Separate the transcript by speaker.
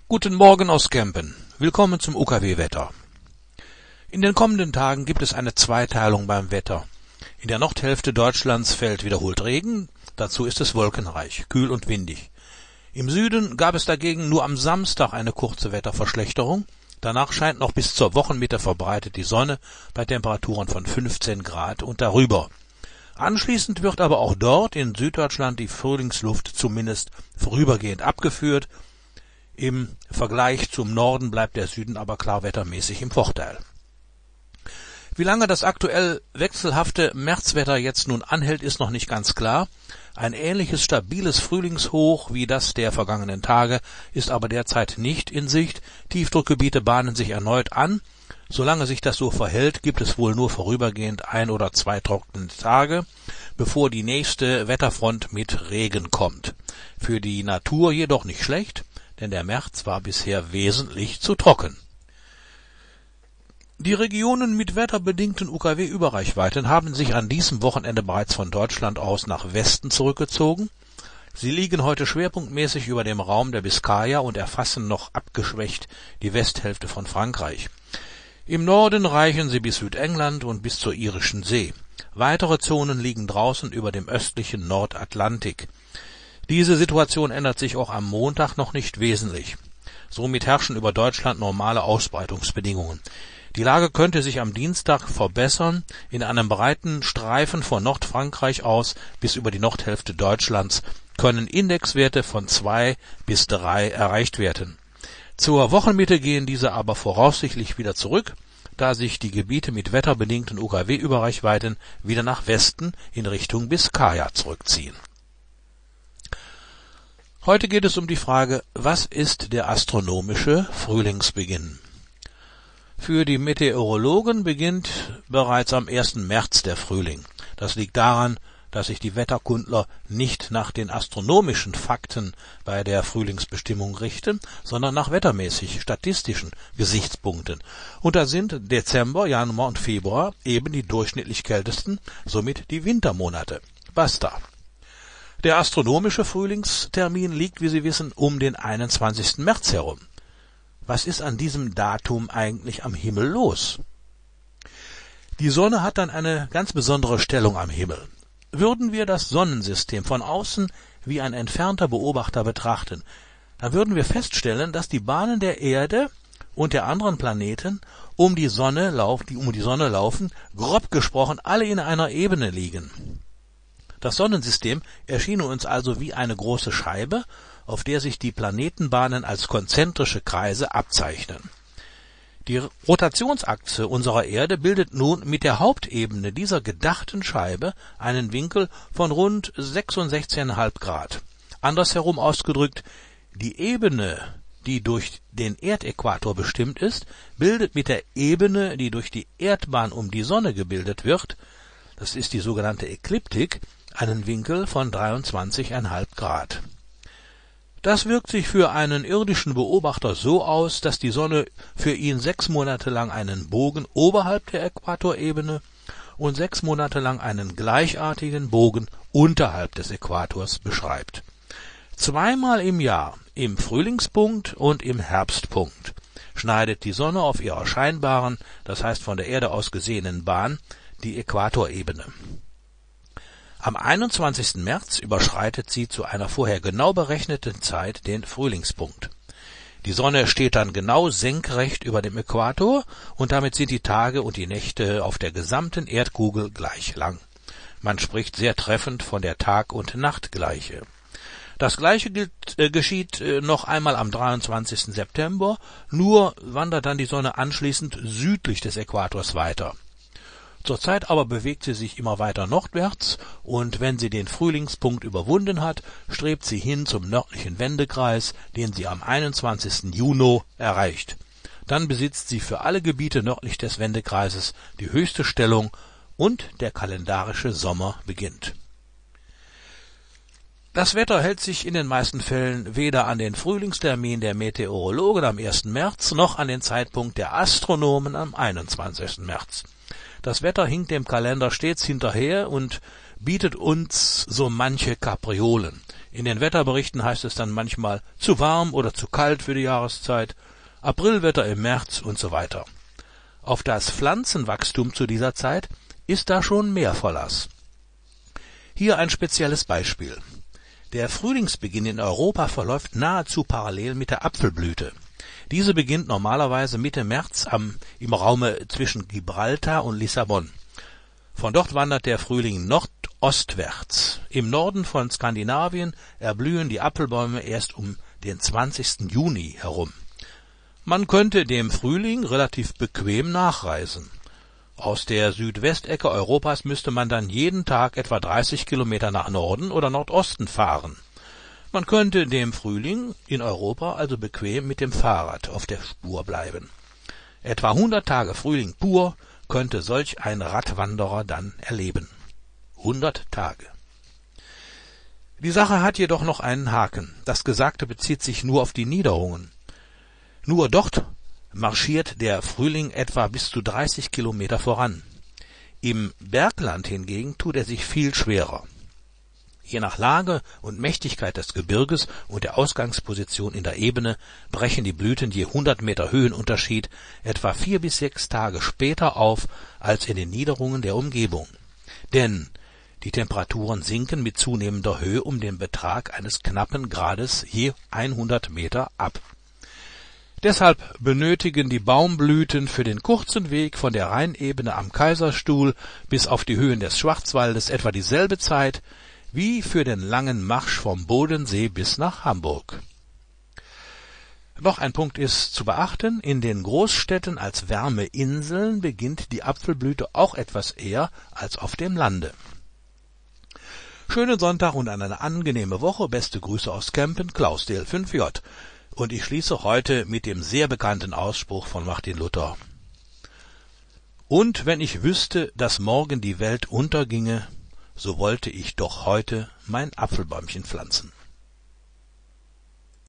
Speaker 1: Guten Morgen aus Kempen. Willkommen zum UKW-Wetter. In den kommenden Tagen gibt es eine Zweiteilung beim Wetter. In der Nordhälfte Deutschlands fällt wiederholt Regen, dazu ist es wolkenreich, kühl und windig. Im Süden gab es dagegen nur am Samstag eine kurze Wetterverschlechterung. Danach scheint noch bis zur Wochenmitte verbreitet die Sonne bei Temperaturen von 15 Grad und darüber. Anschließend wird aber auch dort in Süddeutschland die Frühlingsluft zumindest vorübergehend abgeführt. Im Vergleich zum Norden bleibt der Süden aber klar wettermäßig im Vorteil. Wie lange das aktuell wechselhafte Märzwetter jetzt nun anhält, ist noch nicht ganz klar. Ein ähnliches stabiles Frühlingshoch wie das der vergangenen Tage ist aber derzeit nicht in Sicht. Tiefdruckgebiete bahnen sich erneut an. Solange sich das so verhält, gibt es wohl nur vorübergehend 1 oder 2 trockene Tage, bevor die nächste Wetterfront mit Regen kommt. Für die Natur jedoch nicht schlecht, denn der März war bisher wesentlich zu trocken. Die Regionen mit wetterbedingten UKW-Überreichweiten haben sich an diesem Wochenende bereits von Deutschland aus nach Westen zurückgezogen. Sie liegen heute schwerpunktmäßig über dem Raum der Biskaya und erfassen noch abgeschwächt die Westhälfte von Frankreich. Im Norden reichen sie bis Südengland und bis zur Irischen See. Weitere Zonen liegen draußen über dem östlichen Nordatlantik. Diese Situation ändert sich auch am Montag noch nicht wesentlich. Somit herrschen über Deutschland normale Ausbreitungsbedingungen. Die Lage könnte sich am Dienstag verbessern. In einem breiten Streifen von Nordfrankreich aus bis über die Nordhälfte Deutschlands können Indexwerte von 2 bis 3 erreicht werden. Zur Wochenmitte gehen diese aber voraussichtlich wieder zurück, da sich die Gebiete mit wetterbedingten UKW-Überreichweiten wieder nach Westen in Richtung Biskaya zurückziehen. Heute geht es um die Frage, was ist der astronomische Frühlingsbeginn? Für die Meteorologen beginnt bereits am 1. März der Frühling. Das liegt daran, dass sich die Wetterkundler nicht nach den astronomischen Fakten bei der Frühlingsbestimmung richten, sondern nach wettermäßig statistischen Gesichtspunkten. Und da sind Dezember, Januar und Februar eben die durchschnittlich kältesten, somit die Wintermonate. Basta. Der astronomische Frühlingstermin liegt, wie Sie wissen, um den 21. März herum. Was ist an diesem Datum eigentlich am Himmel los? Die Sonne hat dann eine ganz besondere Stellung am Himmel. Würden wir das Sonnensystem von außen wie ein entfernter Beobachter betrachten, dann würden wir feststellen, dass die Bahnen der Erde und der anderen Planeten um die Sonne laufen, grob gesprochen alle in einer Ebene liegen. Das Sonnensystem erschien uns also wie eine große Scheibe, auf der sich die Planetenbahnen als konzentrische Kreise abzeichnen. Die Rotationsachse unserer Erde bildet nun mit der Hauptebene dieser gedachten Scheibe einen Winkel von rund 66,5 Grad. Andersherum ausgedrückt, die Ebene, die durch den Erdäquator bestimmt ist, bildet mit der Ebene, die durch die Erdbahn um die Sonne gebildet wird, das ist die sogenannte Ekliptik, einen Winkel von 23,5 Grad. Das wirkt sich für einen irdischen Beobachter so aus, dass die Sonne für ihn 6 Monate lang einen Bogen oberhalb der Äquatorebene und 6 Monate lang einen gleichartigen Bogen unterhalb des Äquators beschreibt. Zweimal im Jahr, im Frühlingspunkt und im Herbstpunkt, schneidet die Sonne auf ihrer scheinbaren, das heißt von der Erde aus gesehenen Bahn, die Äquatorebene. Am 21. März überschreitet sie zu einer vorher genau berechneten Zeit den Frühlingspunkt. Die Sonne steht dann genau senkrecht über dem Äquator und damit sind die Tage und die Nächte auf der gesamten Erdkugel gleich lang. Man spricht sehr treffend von der Tag- und Nachtgleiche. Das Gleiche geschieht noch einmal am 23. September, nur wandert dann die Sonne anschließend südlich des Äquators weiter. Zurzeit aber bewegt sie sich immer weiter nordwärts und wenn sie den Frühlingspunkt überwunden hat, strebt sie hin zum nördlichen Wendekreis, den sie am 21. Juni erreicht. Dann besitzt sie für alle Gebiete nördlich des Wendekreises die höchste Stellung und der kalendarische Sommer beginnt. Das Wetter hält sich in den meisten Fällen weder an den Frühlingstermin der Meteorologen am 1. März noch an den Zeitpunkt der Astronomen am 21. März. Das Wetter hinkt dem Kalender stets hinterher und bietet uns so manche Kapriolen. In den Wetterberichten heißt es dann manchmal zu warm oder zu kalt für die Jahreszeit, Aprilwetter im März und so weiter. Auf das Pflanzenwachstum zu dieser Zeit ist da schon mehr Verlass. Hier ein spezielles Beispiel. Der Frühlingsbeginn in Europa verläuft nahezu parallel mit der Apfelblüte. Diese beginnt normalerweise Mitte März im Raume zwischen Gibraltar und Lissabon. Von dort wandert der Frühling nordostwärts. Im Norden von Skandinavien erblühen die Apfelbäume erst um den 20. Juni herum. Man könnte dem Frühling relativ bequem nachreisen. Aus der Südwestecke Europas müsste man dann jeden Tag etwa 30 Kilometer nach Norden oder Nordosten fahren. Man könnte dem Frühling in Europa also bequem mit dem Fahrrad auf der Spur bleiben. Etwa 100 Tage Frühling pur könnte solch ein Radwanderer dann erleben. 100 Tage. Die Sache hat jedoch noch einen Haken. Das Gesagte bezieht sich nur auf die Niederungen. Nur dort marschiert der Frühling etwa bis zu 30 Kilometer voran. Im Bergland hingegen tut er sich viel schwerer. Je nach Lage und Mächtigkeit des Gebirges und der Ausgangsposition in der Ebene brechen die Blüten je 100 Meter Höhenunterschied etwa 4 bis 6 Tage später auf als in den Niederungen der Umgebung. Denn die Temperaturen sinken mit zunehmender Höhe um den Betrag eines knappen Grades je 100 Meter ab. Deshalb benötigen die Baumblüten für den kurzen Weg von der Rheinebene am Kaiserstuhl bis auf die Höhen des Schwarzwaldes etwa dieselbe Zeit wie für den langen Marsch vom Bodensee bis nach Hamburg. Noch ein Punkt ist zu beachten: In den Großstädten als Wärmeinseln beginnt die Apfelblüte auch etwas eher als auf dem Lande. Schönen Sonntag und eine angenehme Woche. Beste Grüße aus Kempen, Klaus DL5J. Und ich schließe heute mit dem sehr bekannten Ausspruch von Martin Luther. Und wenn ich wüsste, dass morgen die Welt unterginge, so wollte ich doch heute mein Apfelbäumchen pflanzen.